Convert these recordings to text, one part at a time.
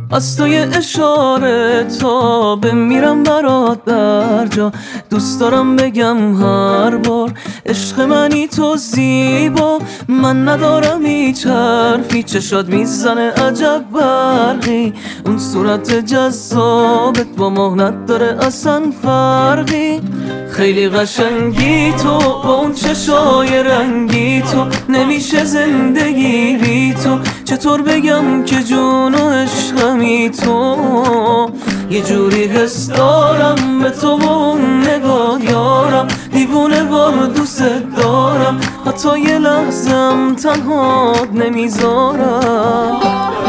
از توی اشاره تا بمیرم برات در جا. دوست دارم بگم هر بار عشق منی تو زیبا. من ندارم هیچ حرفی، چشات میزنه عجب برقی. اون صورت جذابت با ماه نداره اصلا فرقی. خیلی قشنگی تو با اون چشای رنگی تو، نمیشه زندگی بی تو. چطور بگم که جون و عشقمی تو. یه جوری حس دارم به تو و اون نگاه یارم، دیوونه وار دوست دارم، حتی یه لحظم تنهات نمیذارم.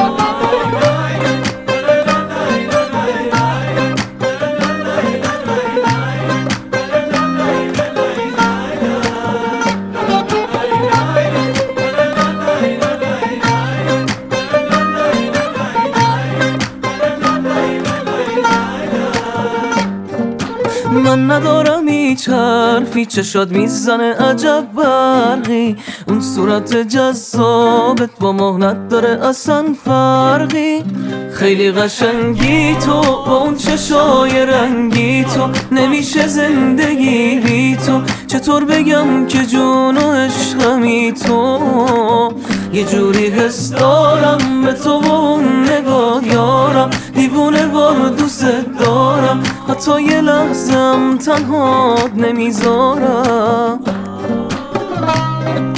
من ندارم هیچ حرفی، چشات میزنه عجب برقی. اون صورت جذابت با ماه نداره اصلا فرقی. خیلی قشنگی تو با اون چشای رنگی تو، نمیشه زندگی بی تو. چطور بگم که جون و عشقمی تو. یه جوری حس دارم به تو و اون نگاه یارم، دیوونه وار دوست دارم، حتی یه لحظم تنهات نمیذارم.